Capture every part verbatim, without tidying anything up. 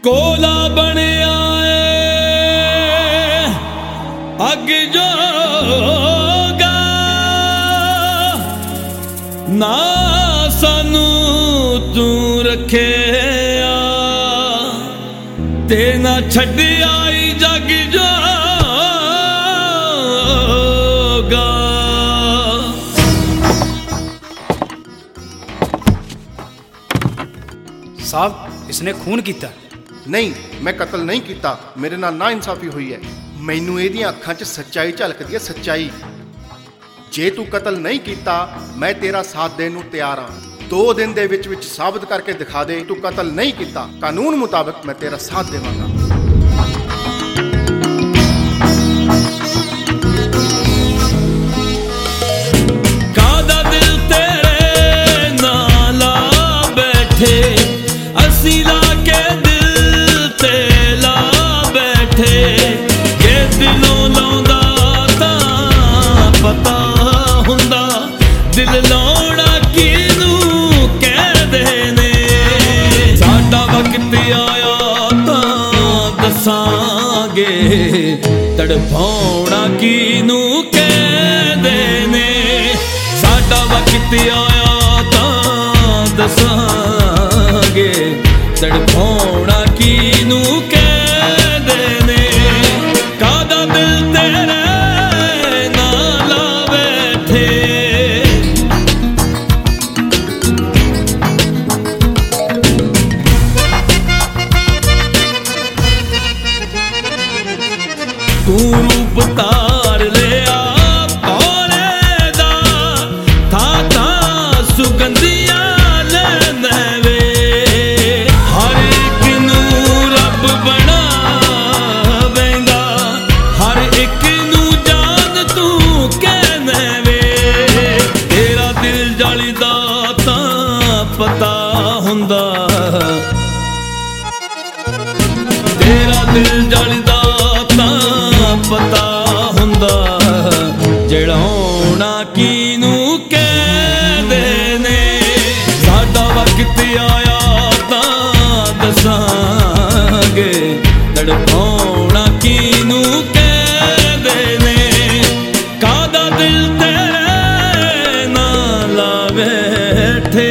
Cola बनिया अग जोगा ना सानू तू रखे ते ना छड्डी आई जग जोगा। साहब इसने खून किया? नहीं, मैं कतल नहीं किया। मेरे नाल ना इंसाफी हुई है। मैनू इहदियां अखां च सच्चाई झलकदी है, सच्चाई। जे तू कतल नहीं किया मैं तेरा साथ देने नूं तैयार हाँ। दो दिन दे विच विच साबित करके दिखा दे तू कतल नहीं किया, कानून मुताबिक मैं तेरा साथ देवांगा। कादा दिल तेरे नाल बैठे असी ला के दिलों लाउंदा तां पता हुंदा दिल लाउणा किनूं कहदे ने। साडा वक्त आया तां दसांगे तड़पाउणा किनूं कहदे ने। साडा वक्त आया तां दसांगे तड़पाउणा किनूं कहदे ने। कादा दिल तेरे नाल बैठे तू रूप तार लिया भोले दा था था सुगंधिया लैंदा वे। हर एक नूं रब बनावेंगा, हर एक नूं जान तू कहना वे। तेरा दिल जलदा तां पता हुंदा, तेरा दिल जलदा पता हुंदा जड़ाउणा किनूं कहदे ने। साडा वक्त आया तां दसांगे तड़पाउणा किनूं कहदे ने। कादा दिल तेरे नाल बैठे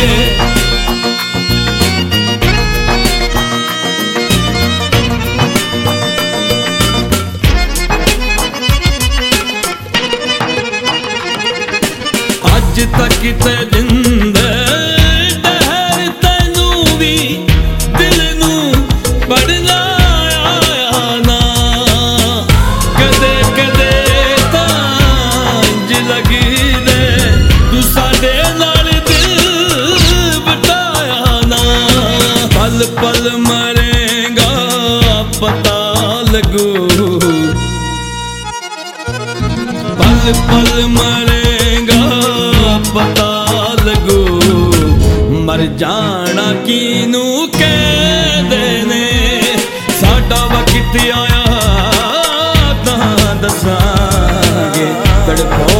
अज तक ते जिंदे डहर तैनूं भी दिल नूं पढ़ना आया ना। कदे कदे तां इंज लगदे तू साडे नाल दिल बटाया ना। पल पल मरेगा पता लगू, पल पल मरेगा पता लगू। मर जाना किनूं कहदे ने। साडा वक्त आया तां दसांगे तड़पाउणा